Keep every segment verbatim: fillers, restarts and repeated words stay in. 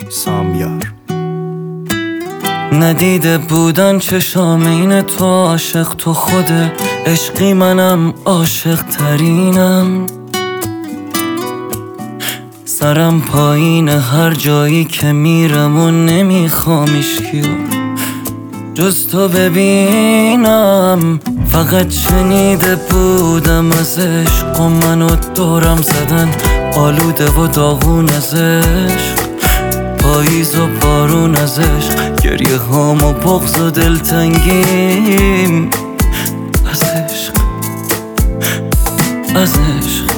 سامیار. ندیده بودن چشام این تو عاشق تو خوده، عشقی منم عاشق ترینم. سرم پایین هر جایی که میرم و نمیخوام ایشکیو جز تو ببینم. فقط شنیده بودم از عشق و منو دورم زدن، آلوده و داغون از عشق، پاییز و بارون از عشق، گریه هام و بغض و دلتنگیم از عشق، از عشق.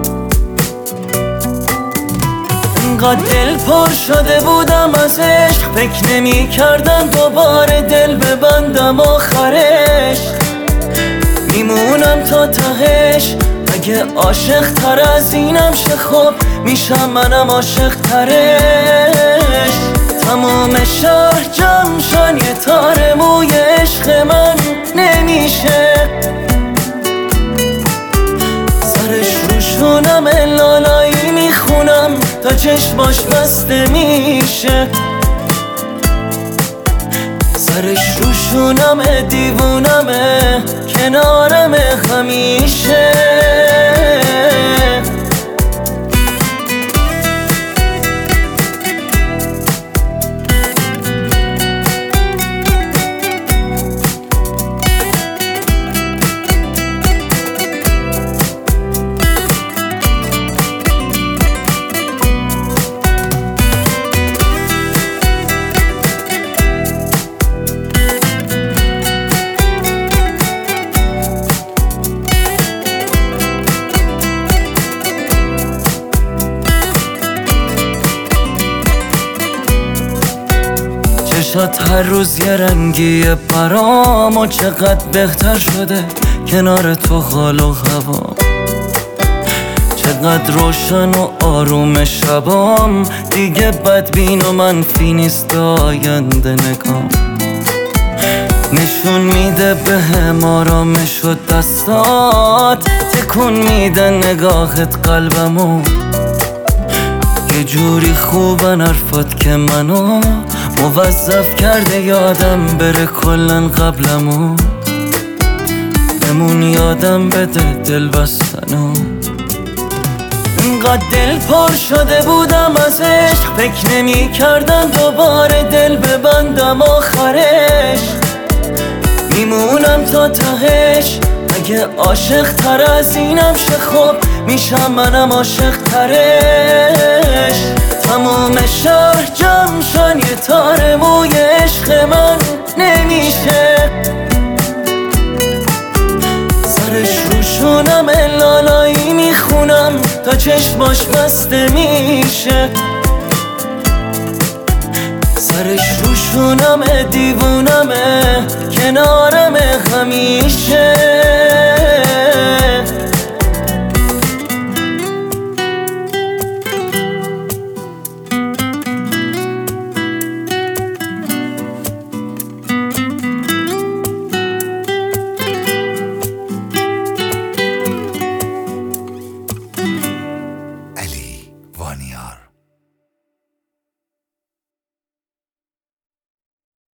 انقدر دل پر شده بودم از عشق، فکر نمی کردم دوباره دل ببندم آخرش. میمونم تا تهش، اگه عاشق تر از اینم شه خب میشم منم عاشق ترش. تمام شهر جمع شن یه تار موی عشق من نمیشه، سرش روشونم لالایی میخونم تا چشماش بسته میشه، سرش روشونم دیوونمه کنارمه همیشه. چشات هر روز یه رنگیه برام و چقدر بهتر شده کنار تو حال و هوا. چقدر روشن و آروم شبام، دیگه بدبین و منفی نیست آینده نگام. نشون میده به هم آرامش و دستات، تکون میده نگاهت قلبمو. یه جوری خوبن حرفات که منو موظف کرده یادم بره کلن قبلمو. بمون یادم بده دل بستنو. اینقدر دل پر شده بودم از عشق، فکر نمی کردم دوباره دل ببندم آخرش. میمونم تا تهش، اگه عاشق تر از اینم شه خب میشم منم عاشق ترش. تمام شهر جمع شن یه تار موی عشق من نمیشه، سرش روشونم لالایی میخونم تا چشماش بسته میشه، سرش روشونم دیوونمه کنارمه همیشه.